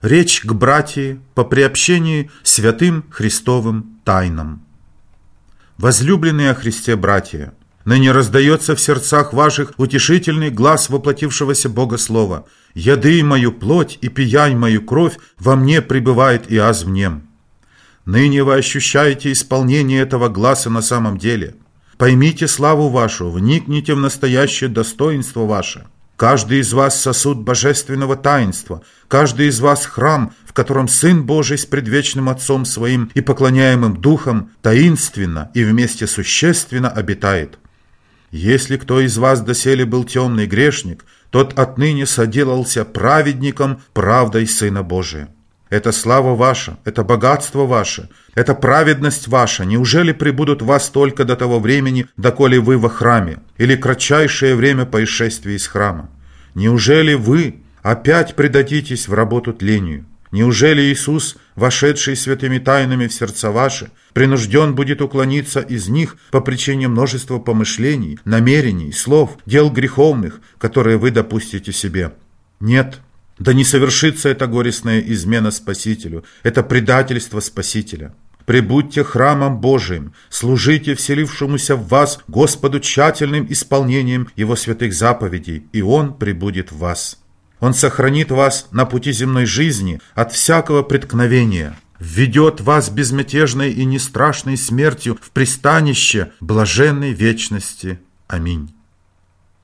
Речь к братии по приобщении святым Христовым тайнам. Возлюбленные о Христе братья, ныне раздается в сердцах ваших утешительный глас воплотившегося Бога Слова: «Яды мою плоть и пияй мою кровь, во мне пребывает и аз в нем». Ныне вы ощущаете исполнение этого гласа на самом деле. Поймите славу вашу, вникните в настоящее достоинство ваше. Каждый из вас сосуд божественного таинства, каждый из вас храм, в котором Сын Божий с предвечным Отцом Своим и поклоняемым Духом таинственно и вместе существенно обитает. Если кто из вас доселе был темный грешник, тот отныне соделался праведником правдой Сына Божия. Это слава ваша, это богатство ваше, это праведность ваша. Неужели пребудут в вас только до того времени, доколе вы во храме, или кратчайшее время по исшествии из храма? Неужели вы опять предадитесь в работу тлению? Неужели Иисус, вошедший святыми тайнами в сердца ваши, принужден будет уклониться из них по причине множества помышлений, намерений, слов, дел греховных, которые вы допустите себе? Нет. Да не совершится эта горестная измена Спасителю, это предательство Спасителя. Пребудьте храмом Божиим, служите вселившемуся в вас Господу тщательным исполнением Его святых заповедей, и Он пребудет в вас. Он сохранит вас на пути земной жизни от всякого преткновения, введет вас безмятежной и нестрашной смертью в пристанище блаженной вечности. Аминь.